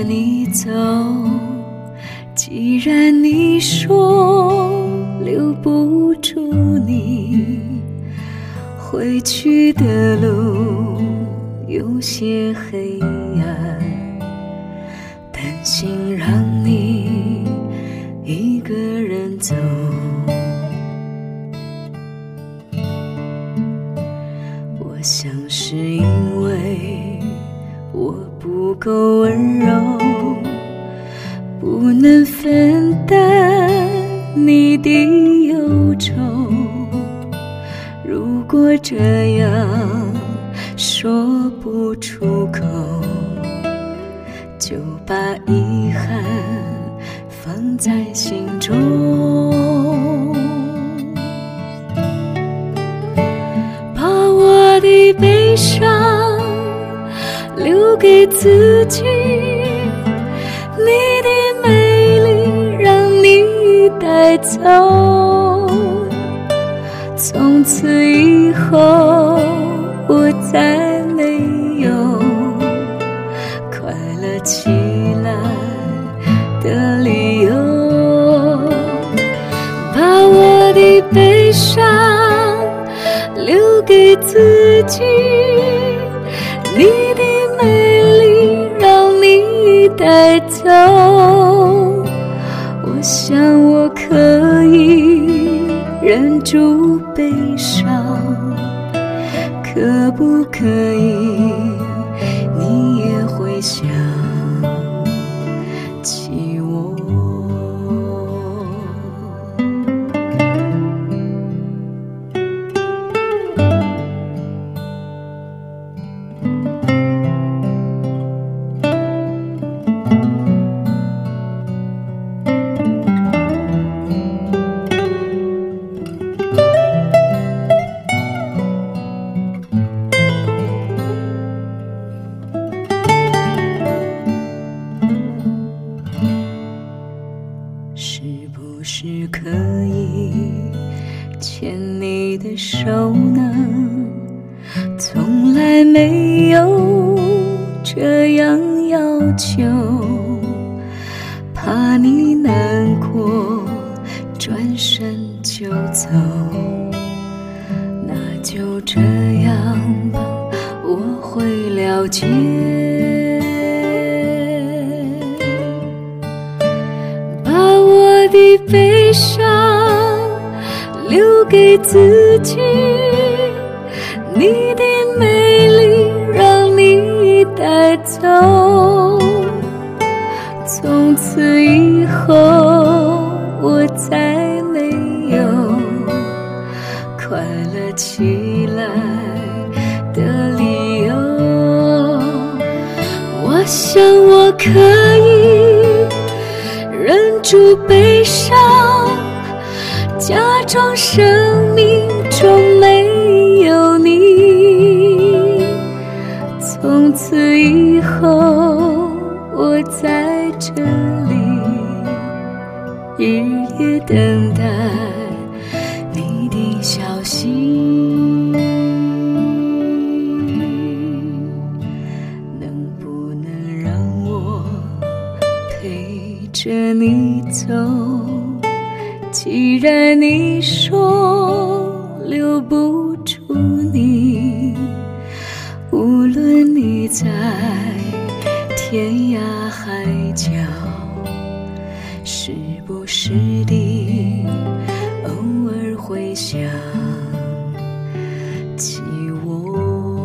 你走，既然你说留不住你，回去的路有些黑暗，担心让你一个人走。我想是因为我不够温柔，不能分担你的忧愁。如果这样说不出口，就把遗憾放在心中，把我的悲伤留给自己，你的美丽让你带走。从此以后我再没有快乐起来的理由，把我的悲伤留给自己，你的美丽让你带走。我想我可以忍住悲伤，可不可以你也会想起我？是不是可以牵你的手呢？从来没有这样要求，怕你难过转身就走。那就这样吧，我会了解，我的悲伤留给自己，你的美丽让你带走。从此以后我再没有快乐起来的理由。我想我可以忍住悲伤，假装生命中没有你。从此以后我在这里日夜等待你的消息，能不能让我陪着你走？既然你说留不住你，无论你在天涯海角，是不是的偶尔会想起我？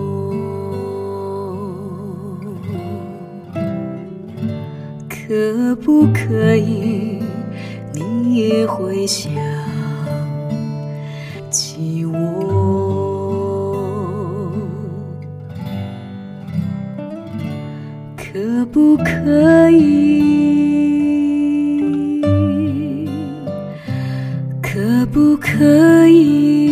可不可以你也会想起我？可不可以？可不可以？